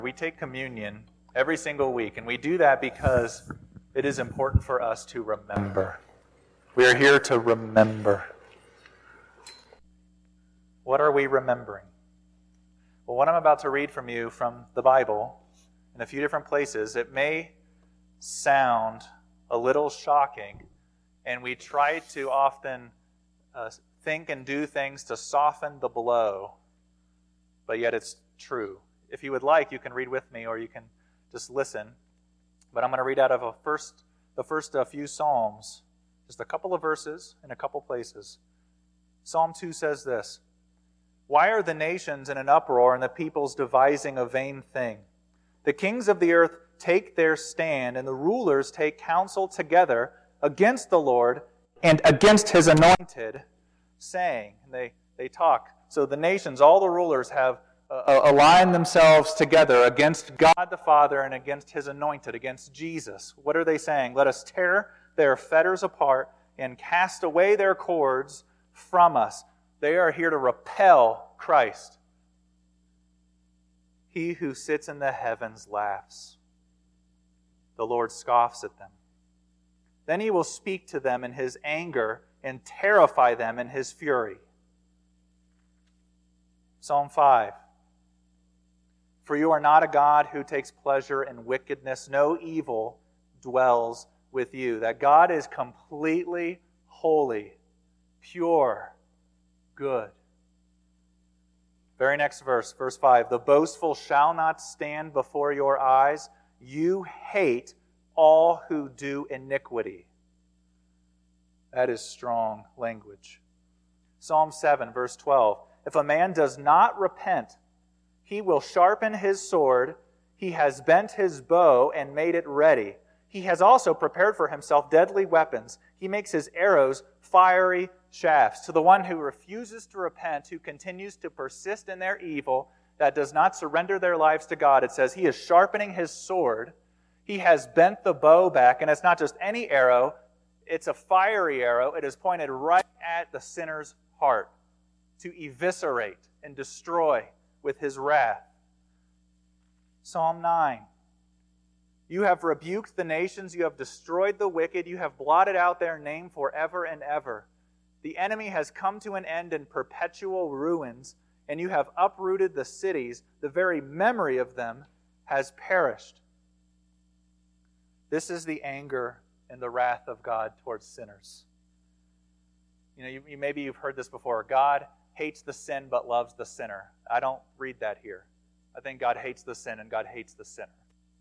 We take communion every single week, and we do that because it is important for us to remember. We are here to remember. What are we remembering? Well, what I'm about to read from you from the Bible in a few different places, it may sound a little shocking, and we try to often think and do things to soften the blow, but yet it's true. If you would like, you can read with me, or you can just listen. But I'm going to read out of the first few Psalms, just a couple of verses in a couple places. Psalm 2 says this: "Why are the nations in an uproar and the peoples devising a vain thing? The kings of the earth take their stand, and the rulers take counsel together against the Lord and against His anointed, saying," and they talk. So the nations, all the rulers have aligned themselves together against God the Father and against His anointed, against Jesus. What are they saying? "Let us tear their fetters apart and cast away their cords from us." They are here to repel Christ. "He who sits in the heavens laughs. The Lord scoffs at them. Then He will speak to them in His anger and terrify them in His fury." Psalm 5. "For you are not a God who takes pleasure in wickedness. No evil dwells with you." That God is completely holy, pure, good. Very next verse, verse 5. "The boastful shall not stand before your eyes. You hate all who do iniquity." That is strong language. Psalm 7, verse 12. "If a man does not repent, he will sharpen his sword. He has bent his bow and made it ready. He has also prepared for himself deadly weapons. He makes his arrows fiery shafts." To the one who refuses to repent, who continues to persist in their evil, that does not surrender their lives to God, it says he is sharpening his sword. He has bent the bow back, and it's not just any arrow, it's a fiery arrow. It is pointed right at the sinner's heart to eviscerate and destroy with his wrath. Psalm 9. "You have rebuked the nations, you have destroyed the wicked, you have blotted out their name forever and ever. The enemy has come to an end in perpetual ruins, and you have uprooted the cities. The very memory of them has perished." This is the anger and the wrath of God towards sinners. Maybe you've heard this before. God hates the sin but loves the sinner. I don't read that here. I think God hates the sin and God hates the sinner.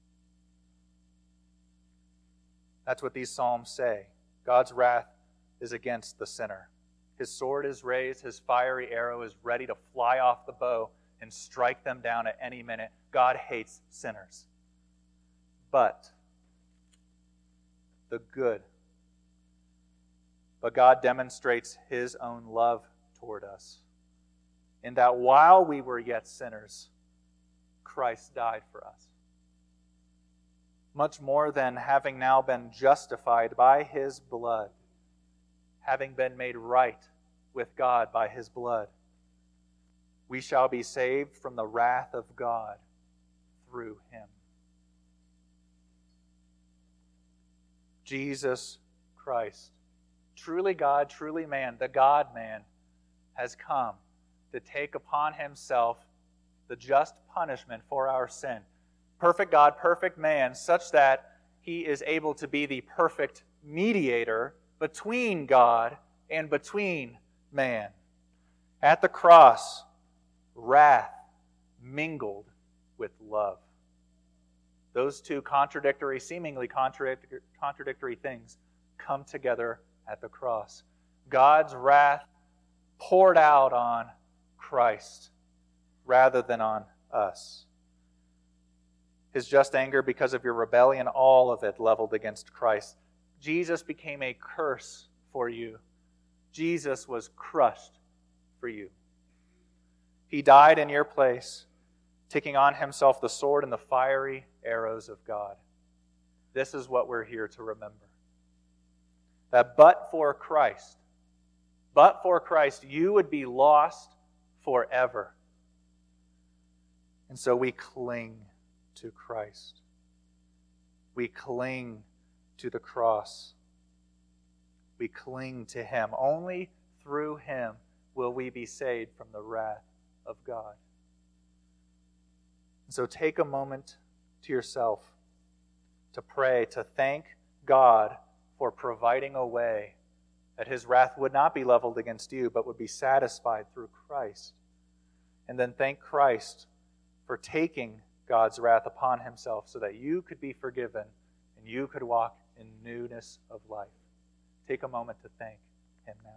That's what these Psalms say. God's wrath is against the sinner. His sword is raised, his fiery arrow is ready to fly off the bow and strike them down at any minute. God hates sinners. But God demonstrates His own love toward us, in that while we were yet sinners, Christ died for us. Much more than having now been justified by His blood, having been made right with God by His blood, we shall be saved from the wrath of God through Him. Jesus Christ, truly God, truly man, the God-man, has come to take upon Himself the just punishment for our sin. Perfect God, perfect man, such that He is able to be the perfect mediator between God and between man. At the cross, wrath mingled with love. Those two seemingly contradictory things come together at the cross. God's wrath poured out on Christ rather than on us. His just anger because of your rebellion, all of it leveled against Christ. Jesus became a curse for you. Jesus was crushed for you. He died in your place, taking on Himself the sword and the fiery arrows of God. This is what we're here to remember. That but for Christ, you would be lost forever. And so we cling to Christ. We cling to the cross. We cling to Him. Only through Him will we be saved from the wrath of God. So take a moment to yourself to pray, to thank God for providing a way that His wrath would not be leveled against you, but would be satisfied through Christ. And then thank Christ for taking God's wrath upon Himself so that you could be forgiven and you could walk in newness of life. Take a moment to thank Him now.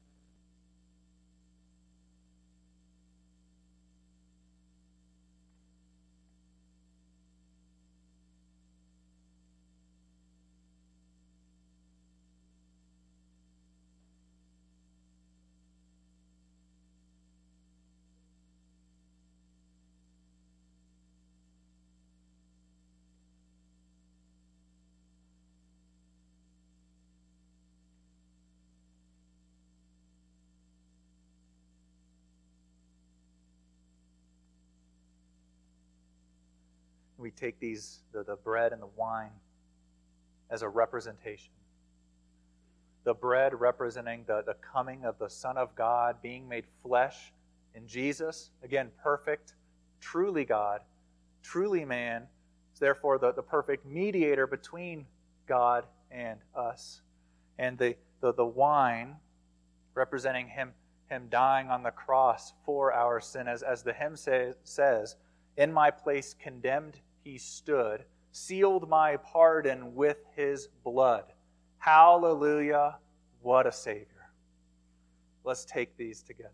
We take the bread and the wine as a representation. The bread representing the coming of the Son of God, being made flesh in Jesus. Again, perfect, truly God, truly man. Therefore, the perfect mediator between God and us. And the wine representing Him dying on the cross for our sin. As the hymn says, in my place condemned He stood, sealed my pardon with His blood. Hallelujah, what a Savior. Let's take these together.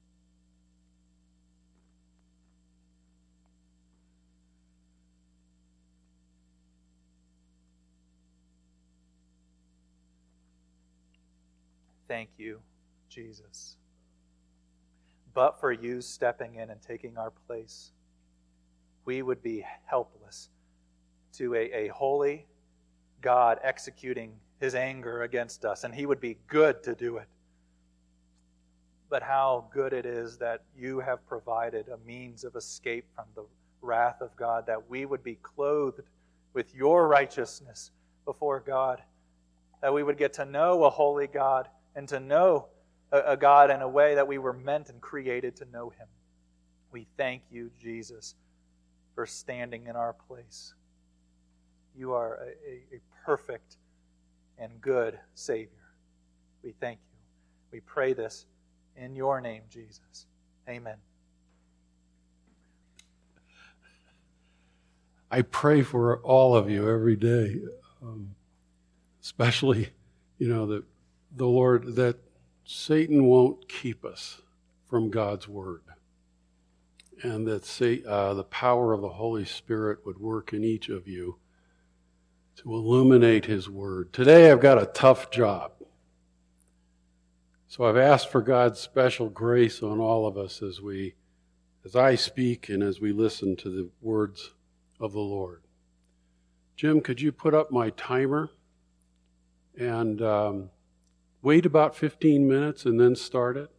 Thank you, Jesus. But for you stepping in and taking our place, we would be helpless to a holy God executing His anger against us, and He would be good to do it. But how good it is that you have provided a means of escape from the wrath of God, that we would be clothed with your righteousness before God, that we would get to know a holy God and to know a God in a way that we were meant and created to know Him. We thank you, Jesus, for standing in our place. You are a perfect and good Savior. We thank you. We pray this in your name, Jesus. Amen. I pray for all of you every day, especially, that the Lord, that Satan won't keep us from God's Word, and that the power of the Holy Spirit would work in each of you to illuminate His Word. Today I've got a tough job. So I've asked for God's special grace on all of us as I speak and as we listen to the words of the Lord. Jim, could you put up my timer and wait about 15 minutes and then start it?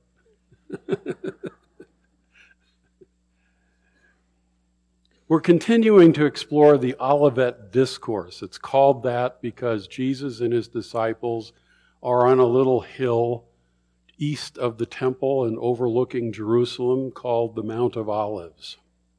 We're continuing to explore the Olivet Discourse. It's called that because Jesus and His disciples are on a little hill east of the temple and overlooking Jerusalem called the Mount of Olives.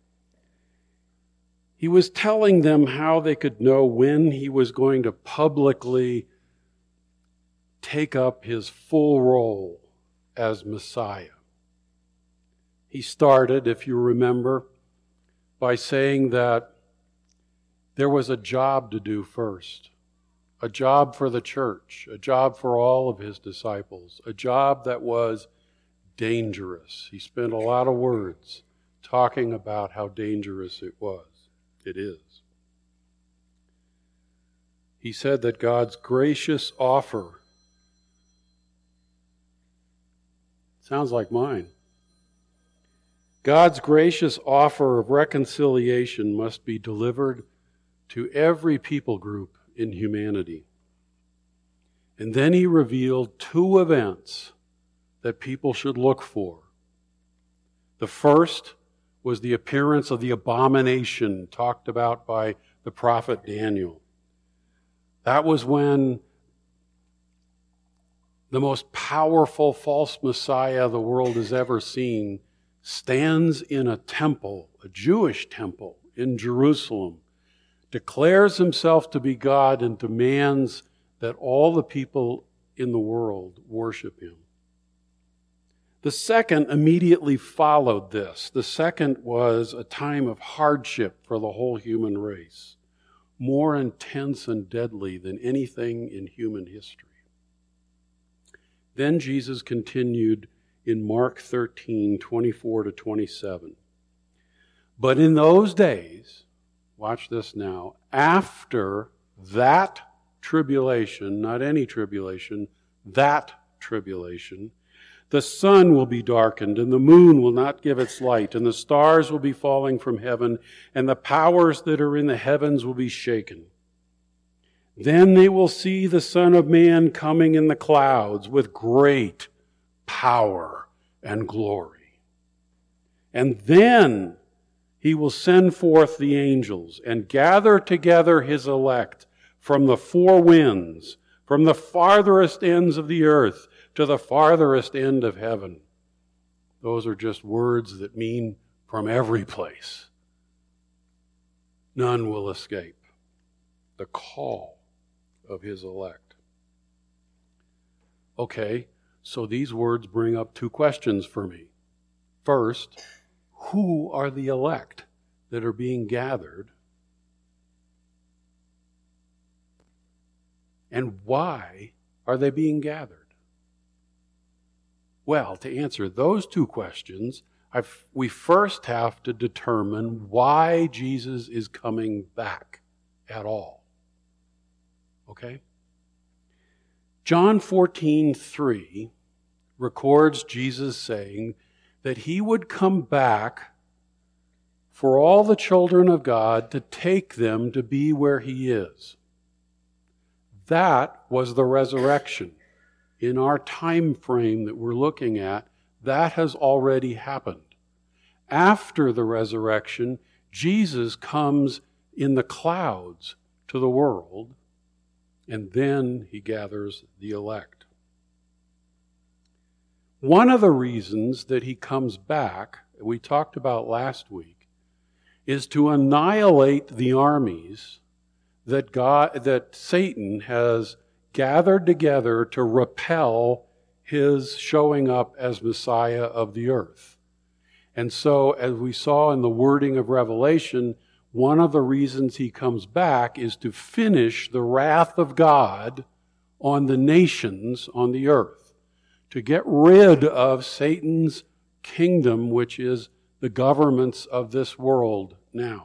He was telling them how they could know when He was going to publicly take up His full role as Messiah. He started, if you remember, by saying that there was a job to do first, a job for the church, a job for all of His disciples, a job that was dangerous. He spent a lot of words talking about how dangerous it was. It is. He said that God's gracious offer, sounds like mine, God's gracious offer of reconciliation must be delivered to every people group in humanity. And then He revealed two events that people should look for. The first was the appearance of the abomination talked about by the prophet Daniel. That was when the most powerful false Messiah the world has ever seen stands in a temple, a Jewish temple in Jerusalem, declares himself to be God, and demands that all the people in the world worship him. The second immediately followed this. The second was a time of hardship for the whole human race, more intense and deadly than anything in human history. Then Jesus continued in Mark 13, 24 to 27. But in those days, watch this now, after that tribulation, not any tribulation, that tribulation, the sun will be darkened, and the moon will not give its light, and the stars will be falling from heaven, and the powers that are in the heavens will be shaken. Then they will see the Son of Man coming in the clouds with great power and glory. And then he will send forth the angels and gather together his elect from the four winds, from the farthest ends of the earth to the farthest end of heaven. Those are just words that mean from every place. None will escape the call of his elect. Okay, so these words bring up two questions for me. First, who are the elect that are being gathered? And why are they being gathered? Well, to answer those two questions, we first have to determine why Jesus is coming back at all. Okay? John 14:3 records Jesus saying that he would come back for all the children of God to take them to be where he is. That was the resurrection. In our time frame that we're looking at, that has already happened. After the resurrection, Jesus comes in the clouds to the world, and then he gathers the elect. One of the reasons that he comes back, we talked about last week, is to annihilate the armies that Satan has gathered together to repel his showing up as Messiah of the earth. And so, as we saw in the wording of Revelation, one of the reasons he comes back is to finish the wrath of God on the nations on the earth, to get rid of Satan's kingdom, which is the governments of this world now.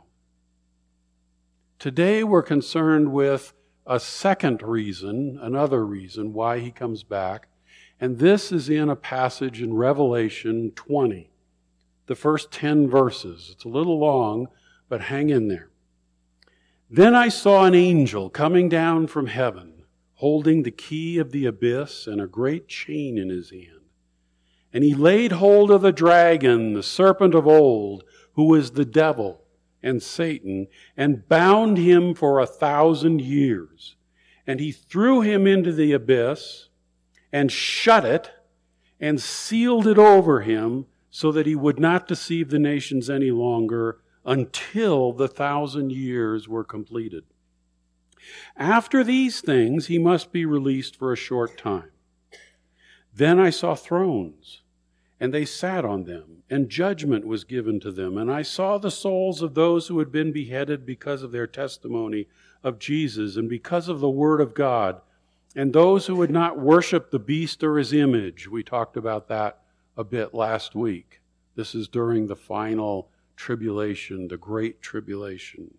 Today we're concerned with a second reason, another reason why he comes back, and this is in a passage in Revelation 20, the first 10 verses. It's a little long, but hang in there. Then I saw an angel coming down from heaven, holding the key of the abyss and a great chain in his hand. And he laid hold of the dragon, the serpent of old, who is the devil and Satan, and bound him for 1,000 years. And he threw him into the abyss, and shut it, and sealed it over him, so that he would not deceive the nations any longer, until the 1,000 years were completed. After these things, he must be released for a short time. Then I saw thrones, and they sat on them, and judgment was given to them. And I saw the souls of those who had been beheaded because of their testimony of Jesus and because of the word of God, and those who had not worshiped the beast or his image. We talked about that a bit last week. This is during the final tribulation, the great tribulation.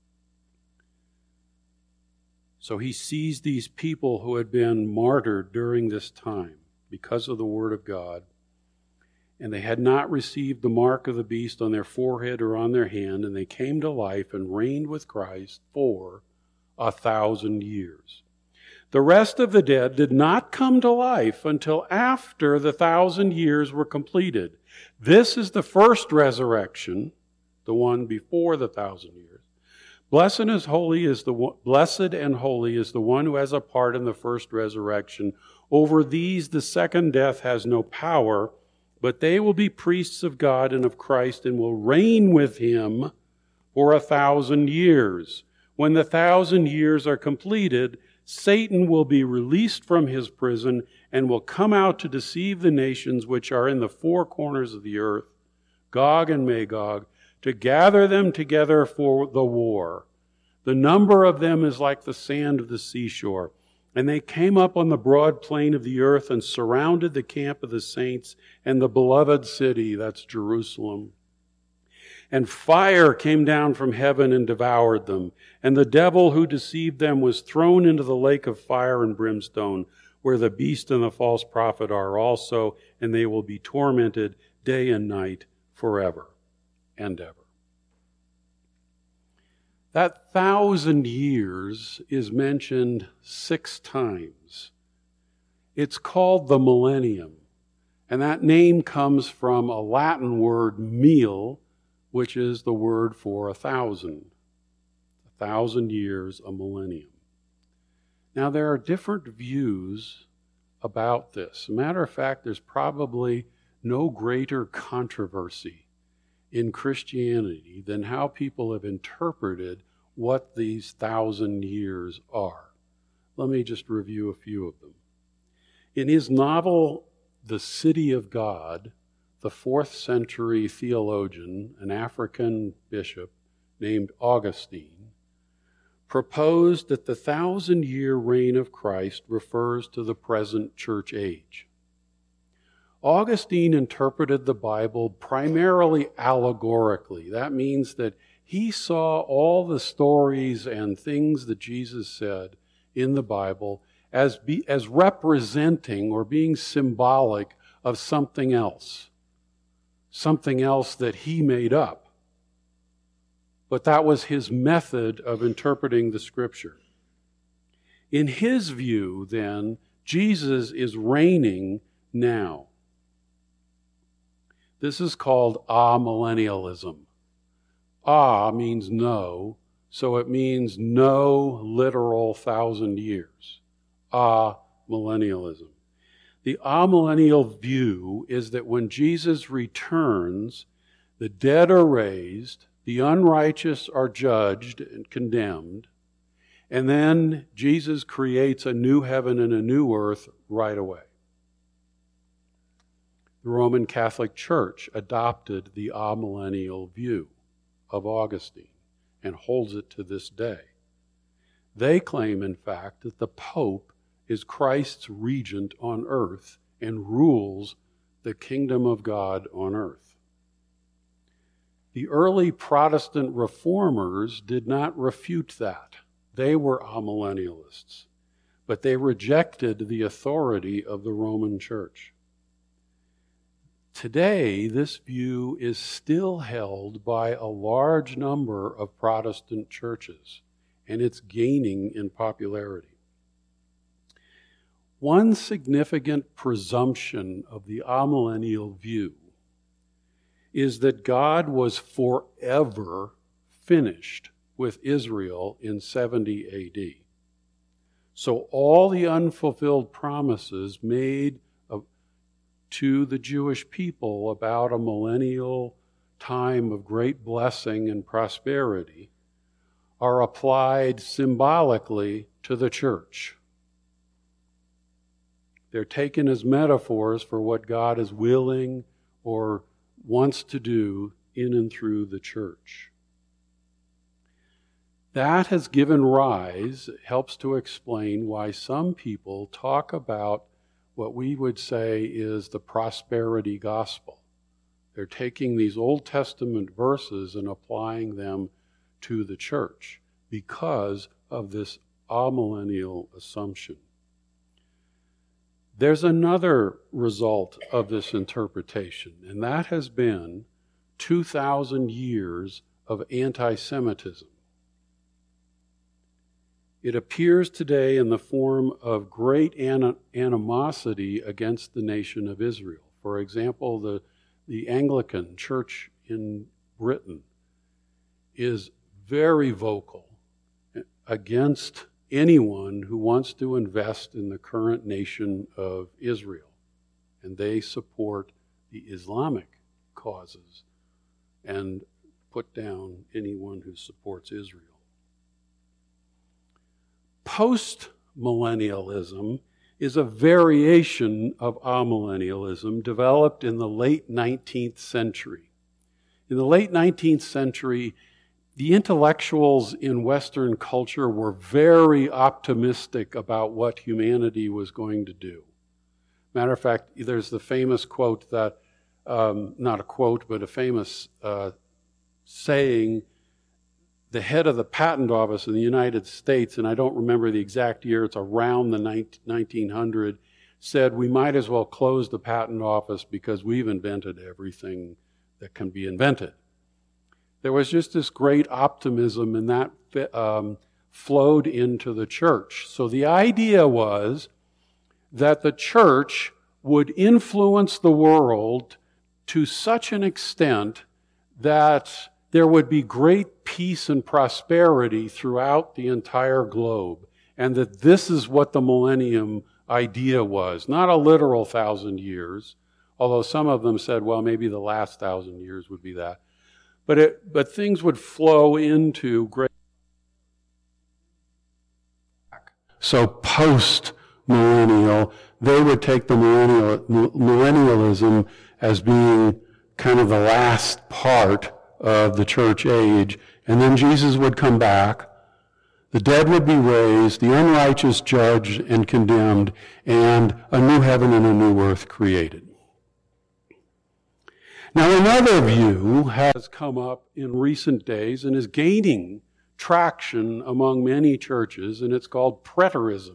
So he sees these people who had been martyred during this time because of the word of God, and they had not received the mark of the beast on their forehead or on their hand, and they came to life and reigned with Christ for 1,000 years. The rest of the dead did not come to life until after the 1,000 years were completed. This is the first resurrection, the one before the 1,000 years. Blessed and holy is the one who has a part in the first resurrection. Over these the second death has no power, but they will be priests of God and of Christ and will reign with him for 1,000 years. When the 1,000 years are completed, Satan will be released from his prison and will come out to deceive the nations which are in the four corners of the earth, Gog and Magog, to gather them together for the war. The number of them is like the sand of the seashore. And they came up on the broad plain of the earth and surrounded the camp of the saints and the beloved city, that's Jerusalem. And fire came down from heaven and devoured them. And the devil who deceived them was thrown into the lake of fire and brimstone, where the beast and the false prophet are also, and they will be tormented day and night forever and ever. That 1,000 years is mentioned 6 times. It's called the millennium, and that name comes from a Latin word, mille, which is the word for 1,000. 1,000 years, a millennium. Now, there are different views about this. As a matter of fact, there's probably no greater controversy in Christianity than how people have interpreted what these 1,000 years are. Let me just review a few of them. In his novel, The City of God, the 4th century theologian, an African bishop named Augustine, proposed that the 1,000-year reign of Christ refers to the present church age. Augustine interpreted the Bible primarily allegorically. That means that he saw all the stories and things that Jesus said in the Bible as representing or being symbolic of something else that he made up. But that was his method of interpreting the Scripture. In his view, then, Jesus is reigning now. This is called amillennialism. Means no, so it means no literal 1,000 years. Millennialism. The amillennial view is that when Jesus returns, the dead are raised, the unrighteous are judged and condemned, and then Jesus creates a new heaven and a new earth right away. The Roman Catholic Church adopted the amillennial view of Augustine and holds it to this day. They claim, in fact, that the Pope is Christ's regent on earth and rules the kingdom of God on earth. The early Protestant reformers did not refute that. They were amillennialists, but they rejected the authority of the Roman Church. Today, this view is still held by a large number of Protestant churches, and it's gaining in popularity. One significant presumption of the amillennial view is that God was forever finished with Israel in 70 A.D. So all the unfulfilled promises made to the Jewish people about a millennial time of great blessing and prosperity are applied symbolically to the church. They're taken as metaphors for what God is willing or wants to do in and through the church. That has given rise, helps to explain why some people talk about what we would say is the prosperity gospel. They're taking these Old Testament verses and applying them to the church because of this amillennial assumption. There's another result of this interpretation, and that has been 2,000 years of anti-Semitism. It appears today in the form of great animosity against the nation of Israel. For example, the the Anglican Church in Britain is very vocal against anyone who wants to invest in the current nation of Israel. And they support the Islamic causes and put down anyone who supports Israel. Post-millennialism is a variation of amillennialism developed in the late 19th century. In the late 19th century, the intellectuals in Western culture were very optimistic about what humanity was going to do. Matter of fact, there's the famous quote that, not a quote, but a famous saying, the head of the patent office in the United States, and I don't remember the exact year, it's around the 1900, said we might as well close the patent office because we've invented everything that can be invented. There was just this great optimism, and that flowed into the church. So the idea was that the church would influence the world to such an extent that there would be great peace and prosperity throughout the entire globe, and that this is what the millennium idea was. Not a literal 1,000 years, although some of them said, well, maybe the last 1,000 years would be that. But things would flow into great. So post-millennial, they would take the millennialism as being kind of the last part of the church age, and then Jesus would come back, the dead would be raised, the unrighteous judged and condemned, and a new heaven and a new earth created. Now another view has come up in recent days and is gaining traction among many churches, and it's called preterism.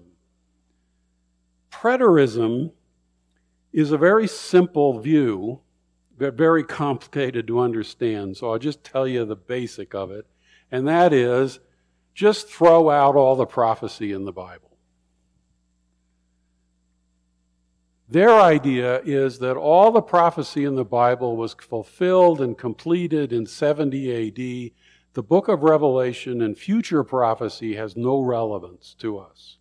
Preterism is a very simple view, but very complicated to understand. So I'll just tell you the basic of it. And that is, just throw out all the prophecy in the Bible. Their idea is that all the prophecy in the Bible was fulfilled and completed in 70 AD. The book of Revelation and future prophecy has no relevance to us.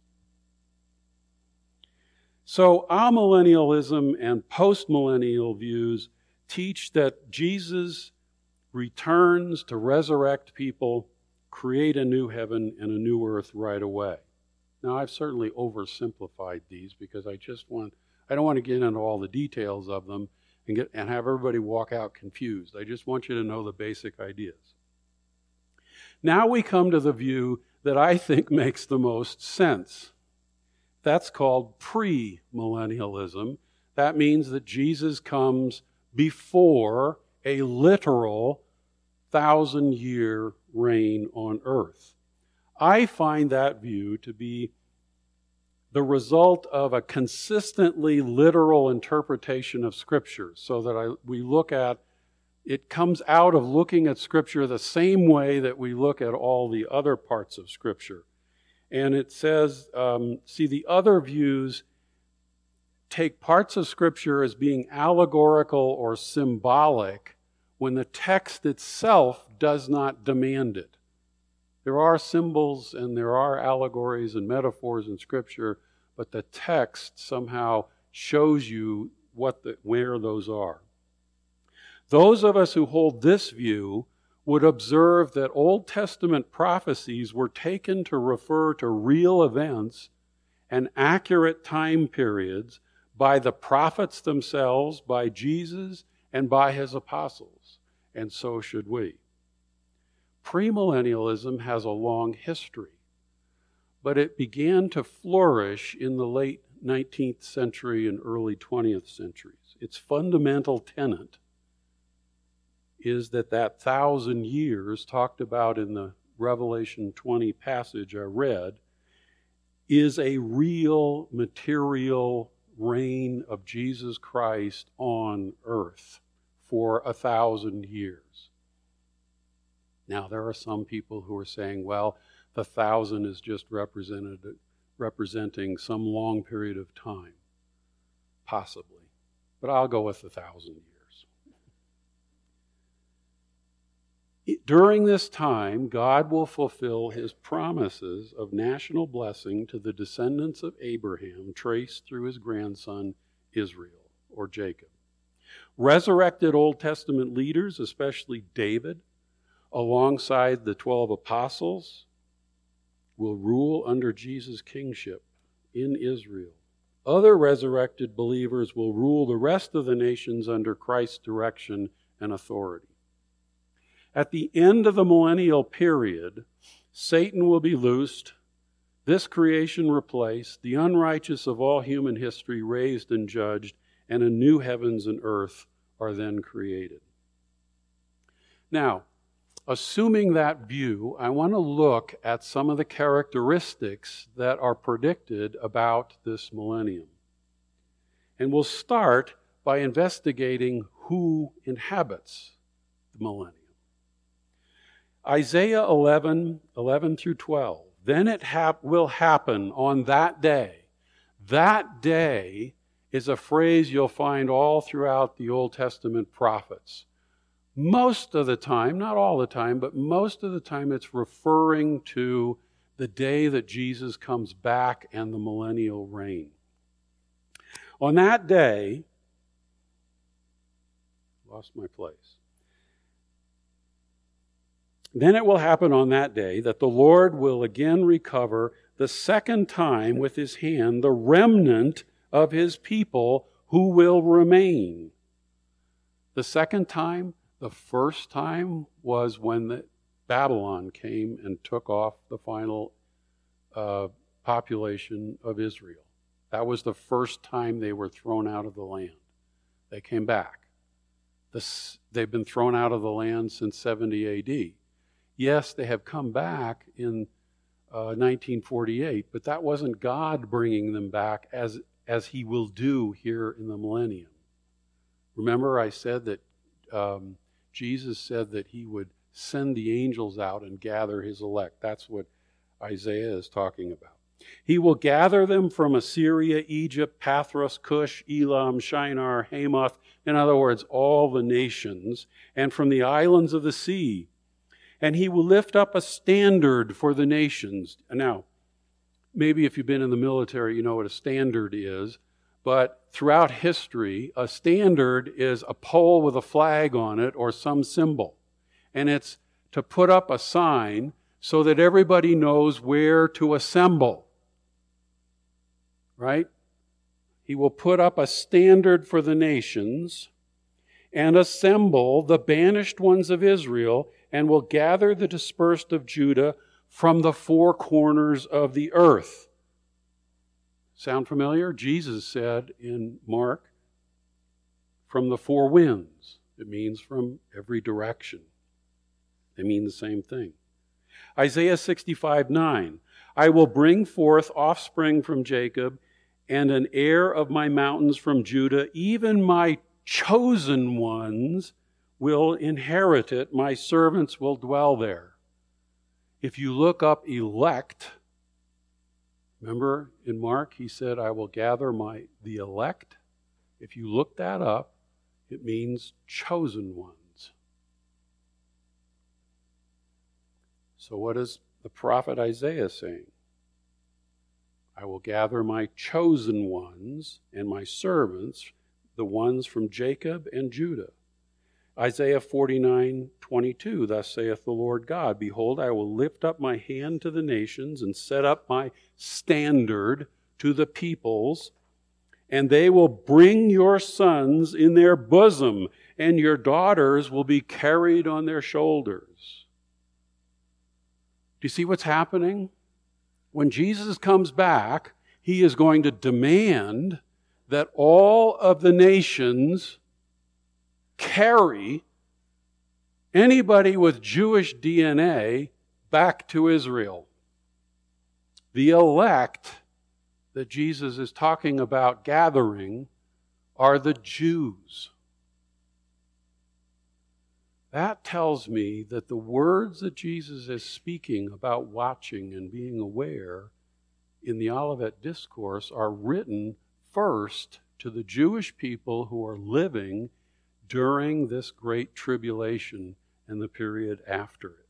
So amillennialism and postmillennial views teach that Jesus returns to resurrect people, create a new heaven and a new earth right away. Now, I've certainly oversimplified these because I don't want to get into all the details of them and have everybody walk out confused. I just want you to know the basic ideas. Now we come to the view that I think makes the most sense. That's called premillennialism. That means that Jesus comes before a literal 1,000-year reign on earth. I find that view to be the result of a consistently literal interpretation of Scripture, so that we look at, it comes out of looking at Scripture the same way that we look at all the other parts of Scripture. And it says, the other views take parts of Scripture as being allegorical or symbolic when the text itself does not demand it. There are symbols and there are allegories and metaphors in Scripture, but the text somehow shows you where those are. Those of us who hold this view would observe that Old Testament prophecies were taken to refer to real events and accurate time periods by the prophets themselves, by Jesus, and by his apostles. And so should we. Premillennialism has a long history, but it began to flourish in the late 19th century and early 20th centuries. Its fundamental tenet is that 1,000 years talked about in the Revelation 20 passage I read is a real material reign of Jesus Christ on earth for 1,000 years. Now, there are some people who are saying, well, the 1,000 is just representing some long period of time. Possibly. But I'll go with 1,000 years. During this time, God will fulfill his promises of national blessing to the descendants of Abraham, traced through his grandson Israel, or Jacob. Resurrected Old Testament leaders, especially David, alongside the 12 apostles, will rule under Jesus' kingship in Israel. Other resurrected believers will rule the rest of the nations under Christ's direction and authority. At the end of the millennial period, Satan will be loosed, this creation replaced, the unrighteous of all human history raised and judged, and a new heavens and earth are then created. Now, assuming that view, I want to look at some of the characteristics that are predicted about this millennium. And we'll start by investigating who inhabits the millennium. Isaiah 11 through 12. Then it will happen on that day. That day is a phrase you'll find all throughout the Old Testament prophets. Most of the time, not all the time, but most of the time it's referring to the day that Jesus comes back and the millennial reign. On that day, lost my place. Then it will happen on that day that the Lord will again recover the second time with his hand the remnant of his people who will remain. The second time, the first time was when Babylon came and took off the final population of Israel. That was the first time they were thrown out of the land. They came back. They've been thrown out of the land since 70 A.D. Yes, they have come back in 1948, but that wasn't God bringing them back as he will do here in the millennium. Remember I said that Jesus said that he would send the angels out and gather his elect. That's what Isaiah is talking about. He will gather them from Assyria, Egypt, Pathros, Cush, Elam, Shinar, Hamath, in other words, all the nations, and from the islands of the sea. And he will lift up a standard for the nations. Now, maybe if you've been in the military, you know what a standard is. But throughout history, a standard is a pole with a flag on it or some symbol. And it's to put up a sign so that everybody knows where to assemble. Right? He will put up a standard for the nations and assemble the banished ones of Israel, and will gather the dispersed of Judah from the four corners of the earth. Sound familiar? Jesus said in Mark, from the four winds. It means from every direction. They mean the same thing. Isaiah 65:9. I will bring forth offspring from Jacob and an heir of my mountains from Judah, even my chosen ones will inherit it, my servants will dwell there. If you look up elect, remember in Mark he said, I will gather the elect. If you look that up, it means chosen ones. So what is the prophet Isaiah saying? I will gather my chosen ones and my servants, the ones from Jacob and Judah. Isaiah 49:22, thus saith the Lord God, behold, I will lift up my hand to the nations and set up my standard to the peoples, and they will bring your sons in their bosom, and your daughters will be carried on their shoulders. Do you see what's happening? When Jesus comes back, he is going to demand that all of the nations carry anybody with Jewish DNA back to Israel. The elect that Jesus is talking about gathering are the Jews. That tells me that the words that Jesus is speaking about watching and being aware in the Olivet Discourse are written first to the Jewish people who are living during this great tribulation and the period after it.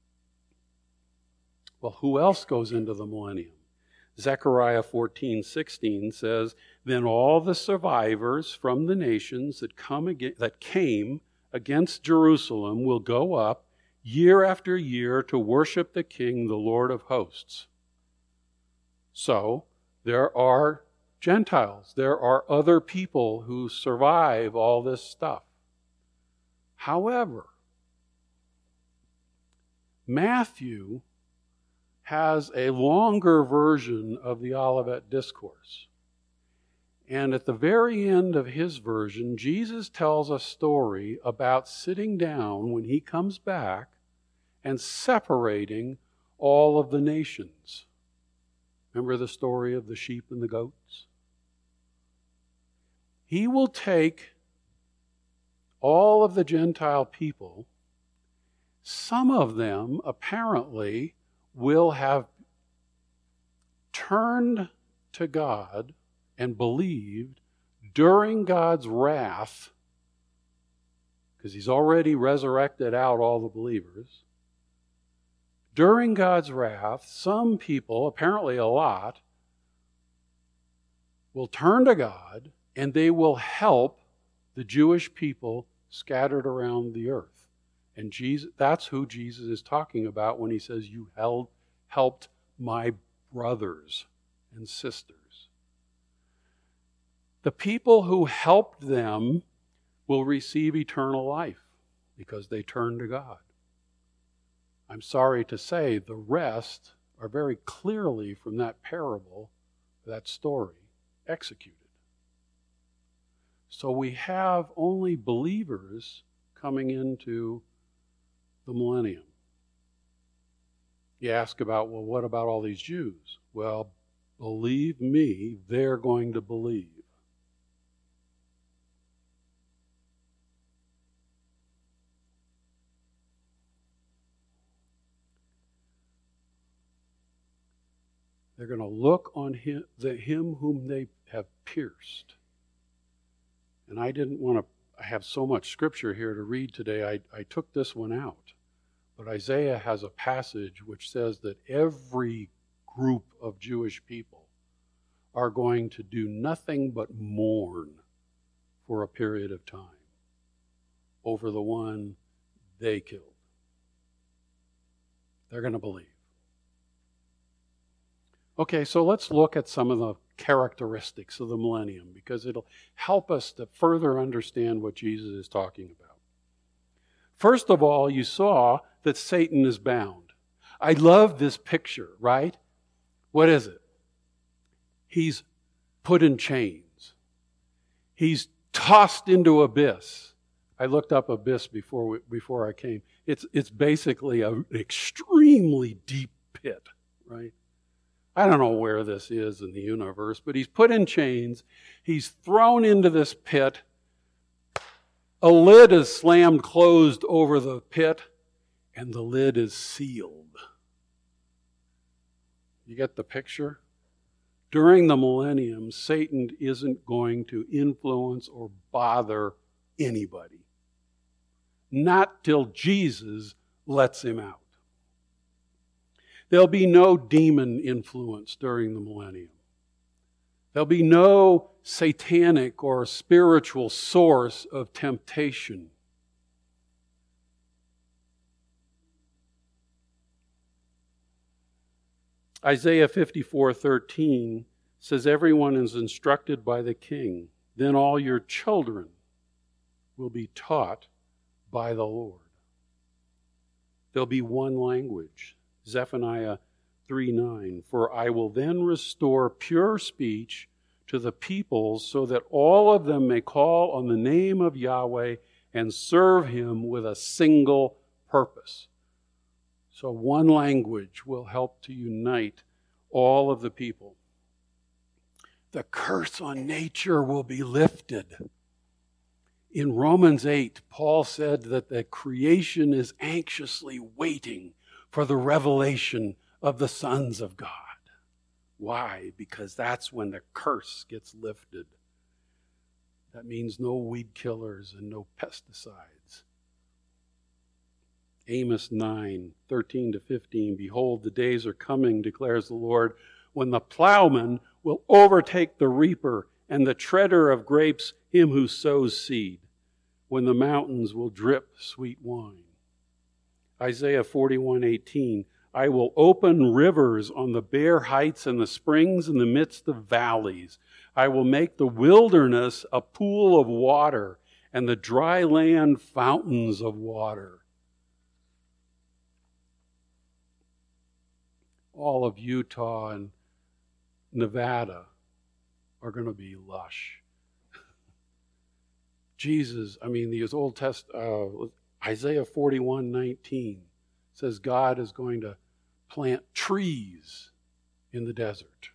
Well, who else goes into the millennium? Zechariah 14:16 says, "Then all the survivors from the nations that came against Jerusalem will go up year after year to worship the King, the Lord of hosts." So, there are Gentiles. There are other people who survive all this stuff. However, Matthew has a longer version of the Olivet Discourse. And at the very end of his version, Jesus tells a story about sitting down when he comes back and separating all of the nations. Remember the story of the sheep and the goats? He will take all of the Gentile people. Some of them apparently will have turned to God and believed during God's wrath, because he's already resurrected out all the believers. During God's wrath, some people, apparently a lot, will turn to God and they will help the Jewish people scattered around the earth. And that's who Jesus is talking about when he says, "You helped my brothers and sisters." The people who helped them will receive eternal life because they turn to God. I'm sorry to say the rest are very clearly from that parable, that story, executed. So we have only believers coming into the millennium. You ask about, well, what about all these Jews? Well, believe me, they're going to believe. They're going to look on him whom they have pierced. And I didn't want to have so much scripture here to read today. I took this one out. But Isaiah has a passage which says that every group of Jewish people are going to do nothing but mourn for a period of time over the one they killed. They're going to believe. Okay, so let's look at some of the characteristics of the millennium, because it'll help us to further understand what Jesus is talking about. First of all, you saw that Satan is bound. I love this picture, right? What is it? He's put in chains. He's tossed into abyss. I looked up abyss before I came. It's basically an extremely deep pit, right? I don't know where this is in the universe, but he's put in chains. He's thrown into this pit. A lid is slammed closed over the pit, and the lid is sealed. You get the picture? During the millennium, Satan isn't going to influence or bother anybody. Not till Jesus lets him out. There'll be no demon influence during the millennium. There'll be no satanic or spiritual source of temptation. Isaiah 54:13 says, "Everyone is instructed by the king. Then all your children will be taught by the Lord." There'll be one language. Zephaniah 3:9, "For I will then restore pure speech to the peoples so that all of them may call on the name of Yahweh and serve him with a single purpose." So one language will help to unite all of the people. The curse on nature will be lifted. In Romans 8, Paul said that the creation is anxiously waiting for the revelation of the sons of God. Why? Because that's when the curse gets lifted. That means no weed killers and no pesticides. Amos 9:13-15, behold, the days are coming, declares the Lord, when the plowman will overtake the reaper and the treader of grapes him who sows seed, when the mountains will drip sweet wine. Isaiah 41:18, I will open rivers on the bare heights and the springs in the midst of valleys. I will make the wilderness a pool of water and the dry land fountains of water. All of Utah and Nevada are going to be lush. The Old Testament, Isaiah 41:19 says God is going to plant trees in the desert.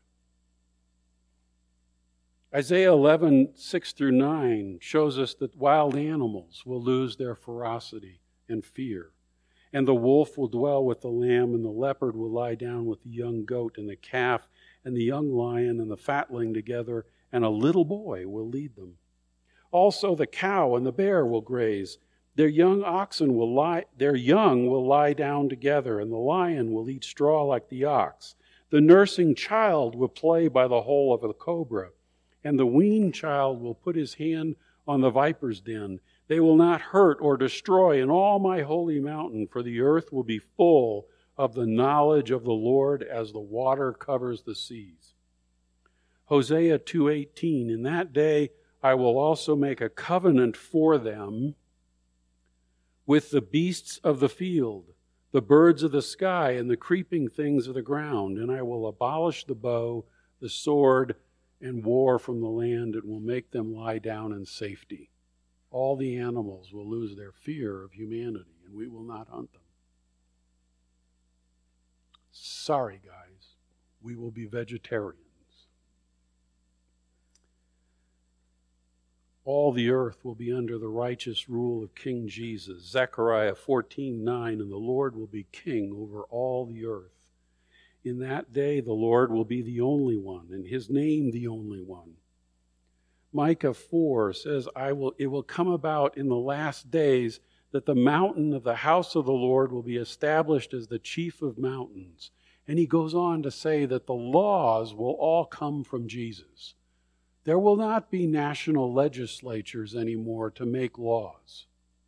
Isaiah 11:6-9 shows us that wild animals will lose their ferocity and fear. And the wolf will dwell with the lamb, and the leopard will lie down with the young goat, and the calf and the young lion and the fatling together, and a little boy will lead them. Also the cow and the bear will graze. Their young will lie down together, and the lion will eat straw like the ox. The nursing child will play by the hole of the cobra, and the weaned child will put his hand on the viper's den. They will not hurt or destroy in all my holy mountain, for the earth will be full of the knowledge of the Lord as the water covers the seas. Hosea 2:18, in that day I will also make a covenant for them with the beasts of the field, the birds of the sky, and the creeping things of the ground, and I will abolish the bow, the sword, and war from the land, and will make them lie down in safety. All the animals will lose their fear of humanity, and we will not hunt them. Sorry, guys, we will be vegetarians. All the earth will be under the righteous rule of King Jesus. Zechariah 14:9, and the Lord will be king over all the earth. In that day the Lord will be the only one, and his name the only one. Micah 4 says, it will come about in the last days that the mountain of the house of the Lord will be established as the chief of mountains. And he goes on to say that the laws will all come from Jesus. There will not be national legislatures anymore to make laws.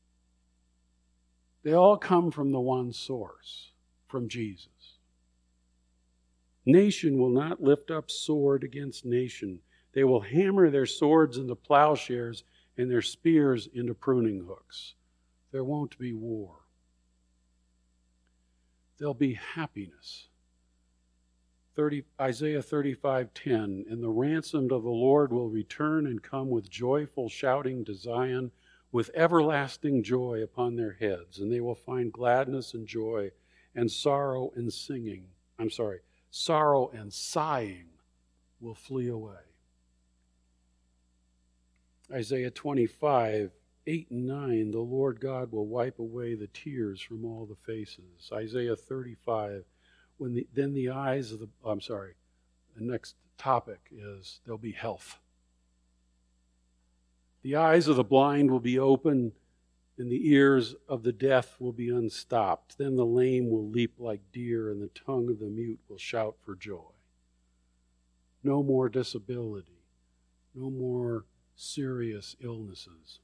They all come from the one source, from Jesus. Nation will not lift up sword against nation. They will hammer their swords into plowshares and their spears into pruning hooks. There won't be war. There'll be happiness. Isaiah 35:10, and the ransomed of the Lord will return and come with joyful shouting to Zion, with everlasting joy upon their heads, and they will find gladness and joy, and sorrow and sighing will flee away. Isaiah 25:8-9, the Lord God will wipe away the tears from all the faces. Isaiah 35, the next topic is there'll be health. The eyes of the blind will be open, and the ears of the deaf will be unstopped. Then the lame will leap like deer, and the tongue of the mute will shout for joy. No more disability. No more serious illnesses.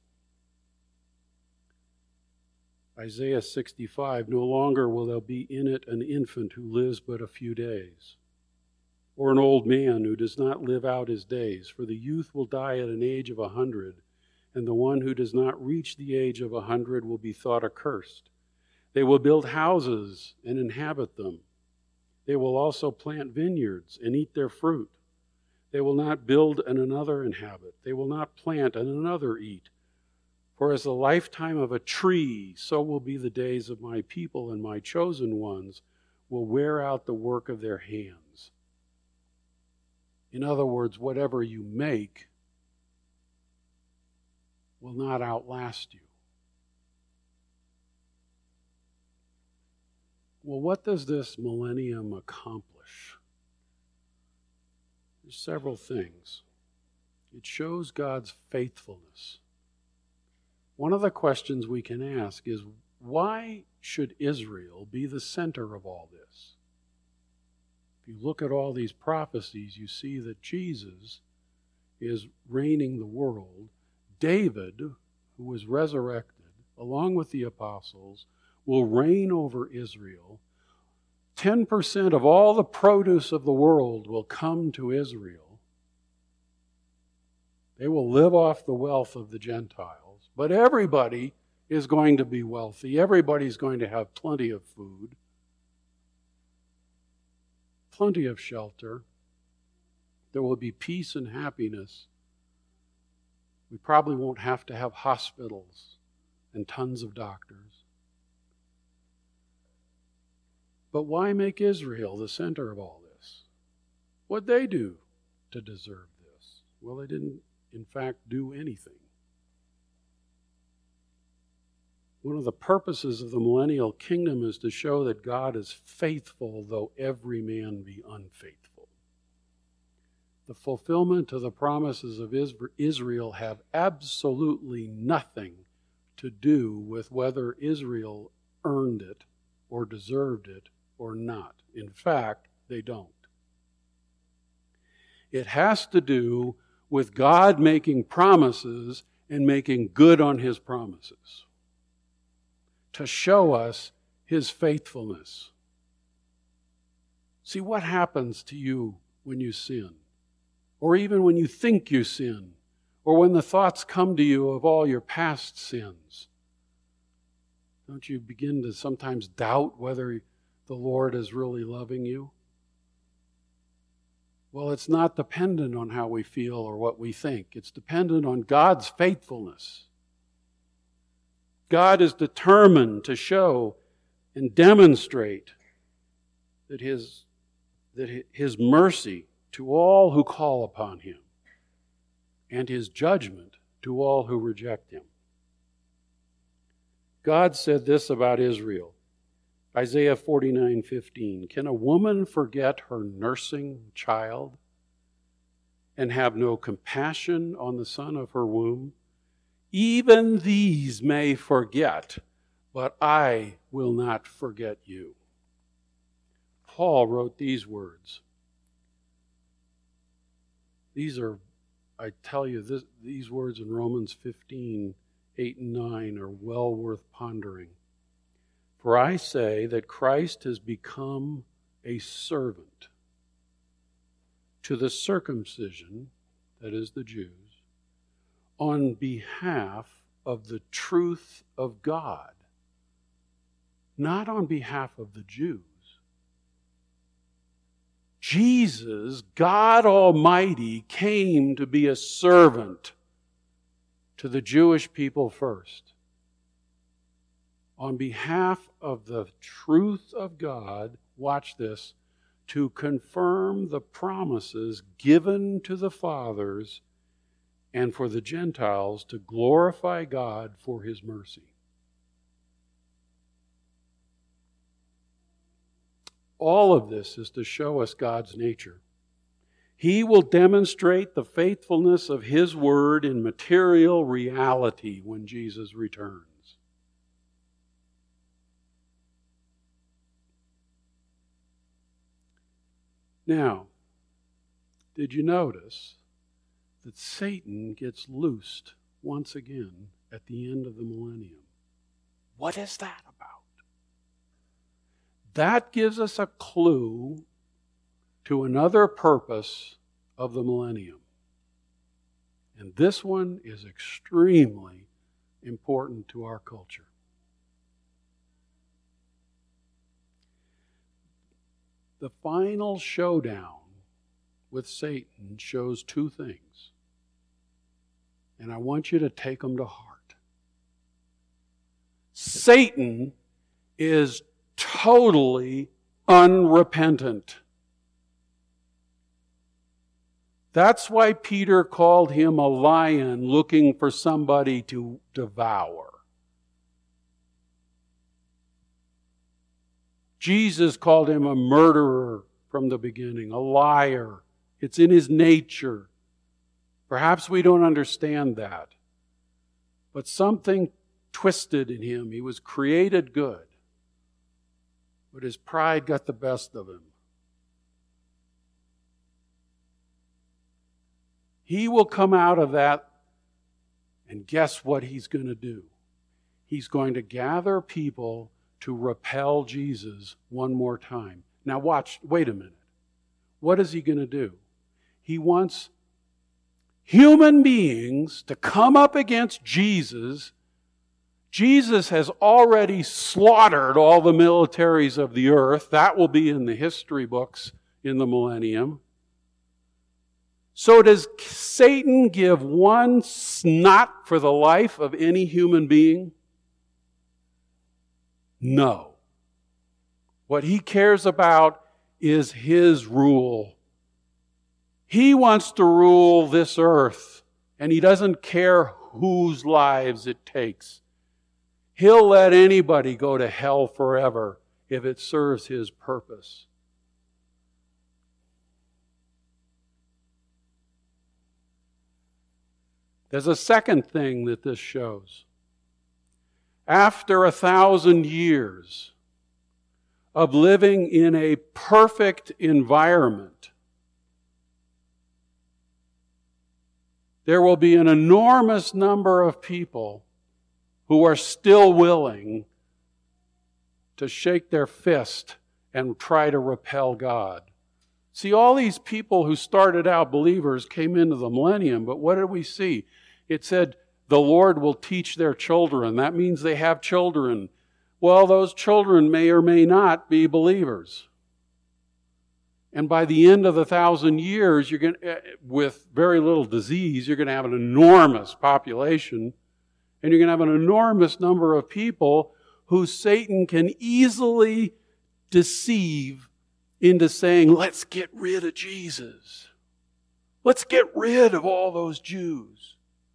Isaiah 65, no longer will there be in it an infant who lives but a few days, or an old man who does not live out his days, for the youth will die at an age of 100, and the one who does not reach the age of 100 will be thought accursed. They will build houses and inhabit them. They will also plant vineyards and eat their fruit. They will not build and another inhabit. They will not plant and another eat. For as the lifetime of a tree, so will be the days of my people, and my chosen ones will wear out the work of their hands. In other words, whatever you make will not outlast you. Well, what does this millennium accomplish? There's several things. It shows God's faithfulness. One of the questions we can ask is, why should Israel be the center of all this? If you look at all these prophecies, you see that Jesus is reigning the world. David, who was resurrected, along with the apostles, will reign over Israel. 10% of all the produce of the world will come to Israel. They will live off the wealth of the Gentiles. But everybody is going to be wealthy. Everybody's going to have plenty of food, plenty of shelter. There will be peace and happiness. We probably won't have to have hospitals and tons of doctors. But why make Israel the center of all this? What'd they do to deserve this? Well, they didn't, in fact, do anything. One of the purposes of the millennial kingdom is to show that God is faithful, though every man be unfaithful. The fulfillment of the promises of Israel have absolutely nothing to do with whether Israel earned it or deserved it or not. In fact, they don't. It has to do with God making promises and making good on His promises to show us His faithfulness. See, what happens to you when you sin? Or even when you think you sin? Or when the thoughts come to you of all your past sins? Don't you begin to sometimes doubt whether the Lord is really loving you? Well, it's not dependent on how we feel or what we think. It's dependent on God's faithfulness. God is determined to show and demonstrate that His mercy to all who call upon Him and His judgment to all who reject Him. God said this about Israel. Isaiah 49:15. Can a woman forget her nursing child and have no compassion on the son of her womb? Even these may forget, but I will not forget you. Paul wrote these words. These are, I tell you, these words in Romans 15:8 and 9 are well worth pondering. For I say that Christ has become a servant to the circumcision, that is the Jews, on behalf of the truth of God, not on behalf of the Jews. Jesus, God Almighty, came to be a servant to the Jewish people first. On behalf of the truth of God, watch this, to confirm the promises given to the fathers and for the Gentiles to glorify God for His mercy. All of this is to show us God's nature. He will demonstrate the faithfulness of His word in material reality when Jesus returns. Now, did you notice that Satan gets loosed once again at the end of the millennium? What is that about? That gives us a clue to another purpose of the millennium. And this one is extremely important to our culture. The final showdown with Satan shows two things. And I want you to take them to heart. Satan is totally unrepentant. That's why Peter called him a lion looking for somebody to devour. Jesus called him a murderer from the beginning, a liar. It's in his nature. Perhaps we don't understand that. But something twisted in him. He was created good. But his pride got the best of him. He will come out of that, and guess what he's going to do? He's going to gather people to repel Jesus one more time. Now wait a minute. What is he going to do? He wants human beings to come up against Jesus. Jesus has already slaughtered all the militaries of the earth. That will be in the history books in the millennium. So does Satan give one snot for the life of any human being? No. What he cares about is his rule. He wants to rule this earth, and he doesn't care whose lives it takes. He'll let anybody go to hell forever if it serves his purpose. There's a second thing that this shows. After 1,000 years of living in a perfect environment, there will be an enormous number of people who are still willing to shake their fist and try to repel God. See, all these people who started out believers came into the millennium, but what did we see? It said, the Lord will teach their children. That means they have children. Well, those children may or may not be believers. And by the end of the 1,000 years, you're going to, with very little disease, you're going to have an enormous population, and you're going to have an enormous number of people who Satan can easily deceive into saying, let's get rid of Jesus. Let's get rid of all those Jews.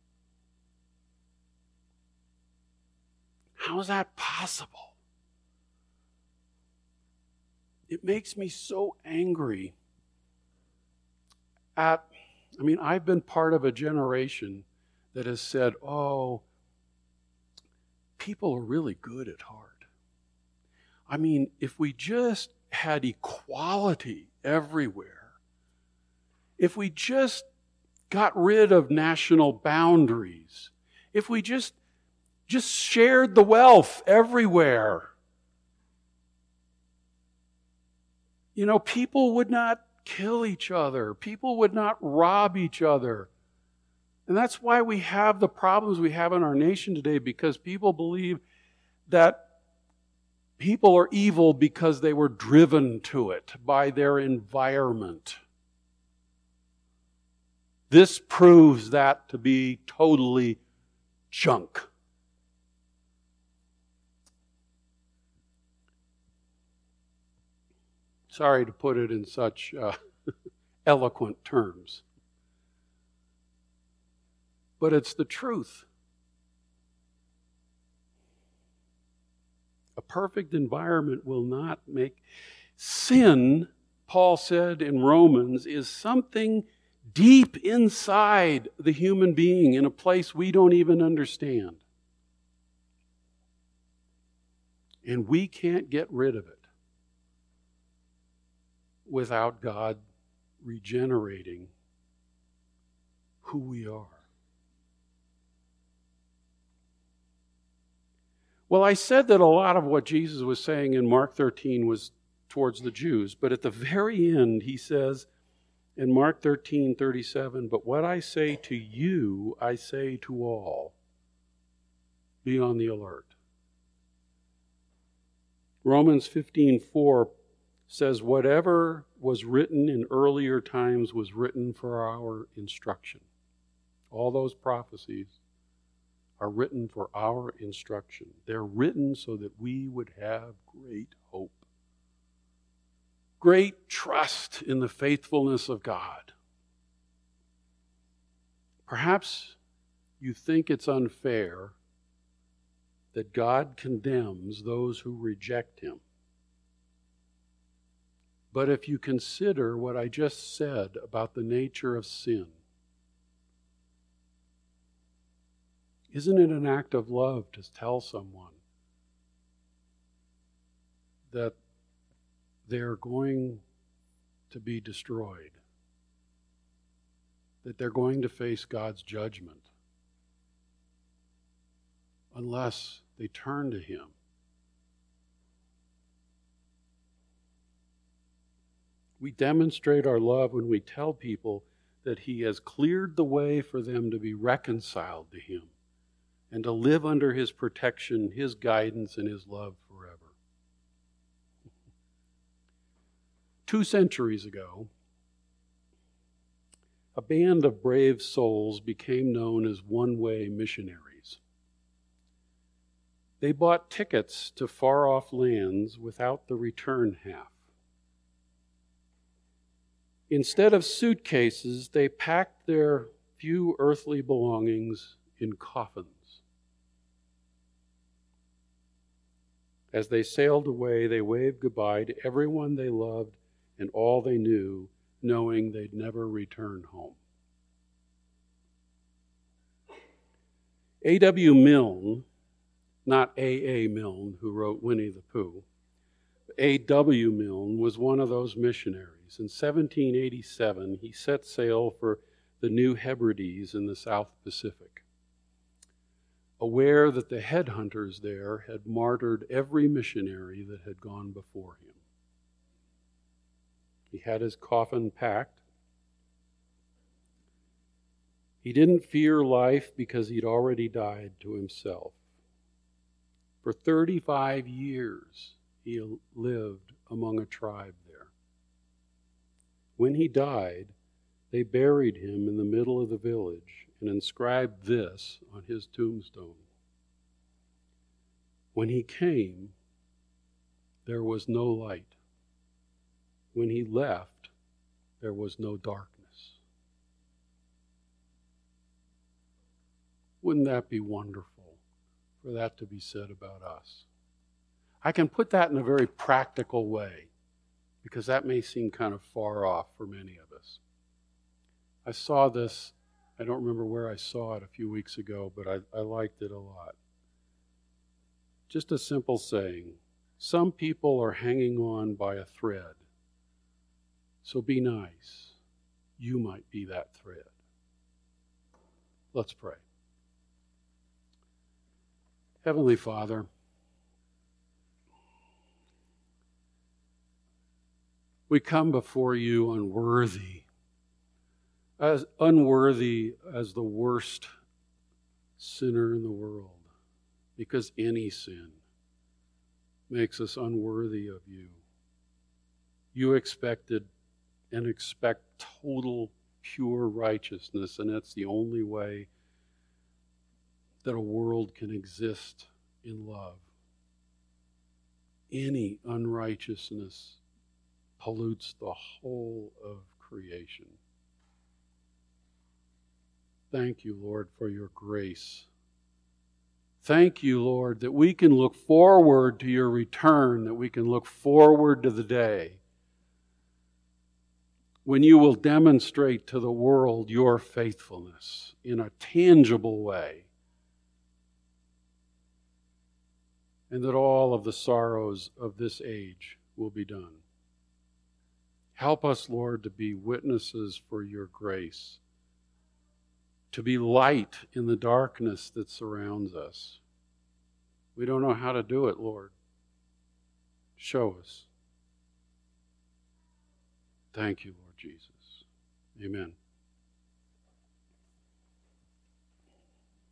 How is that possible? It makes me so angry I've been part of a generation that has said, oh, people are really good at heart. If we just had equality everywhere, if we just got rid of national boundaries, if we just shared the wealth everywhere, people would not kill each other. People would not rob each other. And that's why we have the problems we have in our nation today, because people believe that people are evil because they were driven to it by their environment. This proves that to be totally junk. Sorry to put it in such eloquent terms. But it's the truth. A perfect environment will not make... Sin, Paul said in Romans, is something deep inside the human being in a place we don't even understand. And we can't get rid of it without God regenerating who we are. Well, I said that a lot of what Jesus was saying in Mark 13 was towards the Jews, but at the very end he says in Mark 13:37, but what I say to you, I say to all. Be on the alert. Romans 15:4 says, whatever was written in earlier times was written for our instruction. All those prophecies are written for our instruction. They're written so that we would have great hope, great trust in the faithfulness of God. Perhaps you think it's unfair that God condemns those who reject Him. But if you consider what I just said about the nature of sin, isn't it an act of love to tell someone that they're going to be destroyed, that they're going to face God's judgment unless they turn to Him. We demonstrate our love when we tell people that He has cleared the way for them to be reconciled to Him and to live under His protection, His guidance, and His love forever. 2 centuries ago, a band of brave souls became known as one-way missionaries. They bought tickets to far-off lands without the return half. Instead of suitcases, they packed their few earthly belongings in coffins. As they sailed away, they waved goodbye to everyone they loved and all they knew, knowing they'd never return home. A.W. Milne, not A.A. Milne, who wrote Winnie the Pooh, A.W. Milne was one of those missionaries. In 1787, he set sail for the New Hebrides in the South Pacific, aware that the headhunters there had martyred every missionary that had gone before him. He had his coffin packed. He didn't fear life because he'd already died to himself. For 35 years, he lived among a tribe there. When he died, they buried him in the middle of the village and inscribed this on his tombstone: "When he came, there was no light. When he left, there was no darkness." Wouldn't that be wonderful for that to be said about us? I can put that in a very practical way, because that may seem kind of far off for many of us. I saw this, I don't remember where I saw it a few weeks ago, but I liked it a lot. Just a simple saying: some people are hanging on by a thread. So be nice. You might be that thread. Let's pray. Heavenly Father, we come before you unworthy as the worst sinner in the world, because any sin makes us unworthy of you. You expected and expect total, pure righteousness, and that's the only way that a world can exist in love. Any unrighteousness pollutes the whole of creation. Thank you, Lord, for your grace. Thank you, Lord, that we can look forward to your return, that we can look forward to the day when you will demonstrate to the world your faithfulness in a tangible way, and that all of the sorrows of this age will be done. Help us, Lord, to be witnesses for your grace, to be light in the darkness that surrounds us. We don't know how to do it, Lord. Show us. Thank you, Lord Jesus. Amen.